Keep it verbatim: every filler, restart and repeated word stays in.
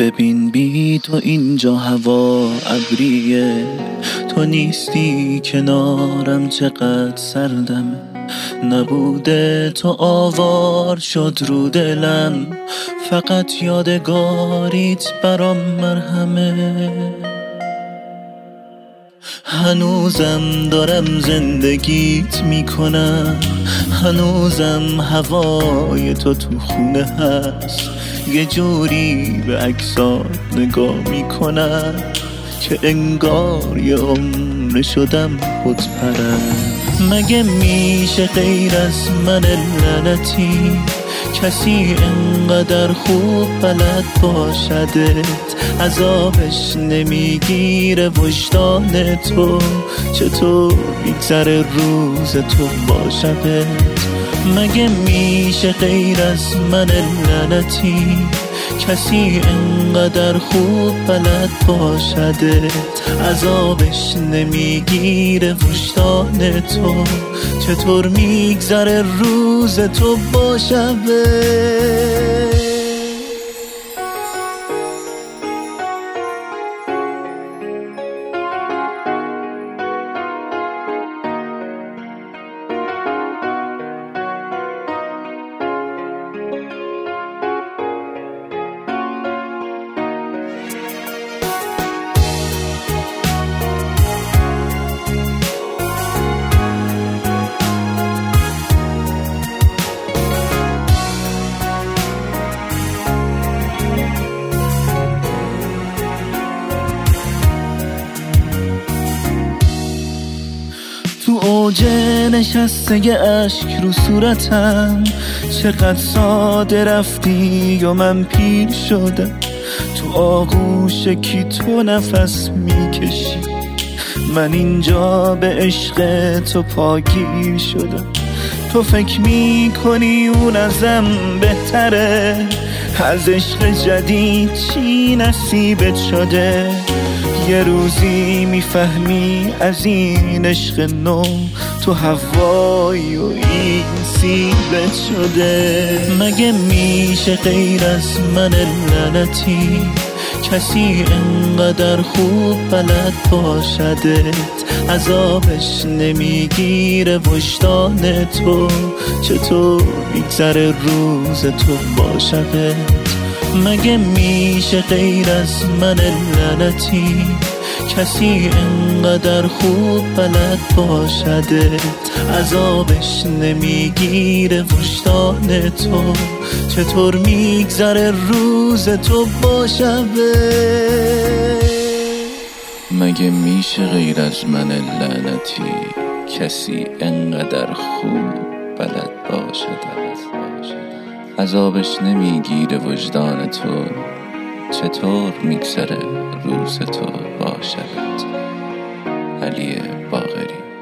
ببین بی تو اینجا هوا ابریه، تو نیستی کنارم چقدر سردم، نبوده تو آوار شد رو دلم، فقط یادگاریت برام مرهمه. هنوزم دارم زندگیت میکنم، هنوزم هوای تو تو خونه هست، یه جوری به عکسات نگاه میکنم که انگار یه عمر شدم بت پرست. مگه میشه غیر از من لعنتی کسی انقدر خوب بلد باشدت، عذابش نمیگیره وجدان تو، چطور میگذره روز تو با شبت؟ مگه میشه غیر از من لعنتی کسی انقدر خوب بلد باشدت، عذابش نمیگیره وجدان تو، چطور میگذره روز تو با شبت؟ تو اوج نشسته ی اشک رو صورتم، چقدر ساده رفتی و من پیر شدم، تو آغوش کی تو نفس میکشی، من اینجا به عشق تو پاگیر شدم. تو فکر میکنی اون ازم بهتره، از عشق جدید چی نصیبت شده، یه روزی میفهمی از این عشق نو تو هوایی و این سیبت شده. مگه میشه غیر از من لعنتی کسی انقدر خوب بلد باشدت، عذابش نمیگیره وجدان تو، چطور میگذره روز تو با شبت؟ مگه میشه غیر از من لعنتی کسی انقدر خوب بلد باشدت، عذابش نمیگیره وجدان تو، چطور میگذره روز تو با شبت؟ مگه میشه غیر از من لعنتی کسی انقدر خوب بلد باشدت، عذابش نمیگیره وجدان تو، چطور میگذره روز تو با شبت؟ علی باقری.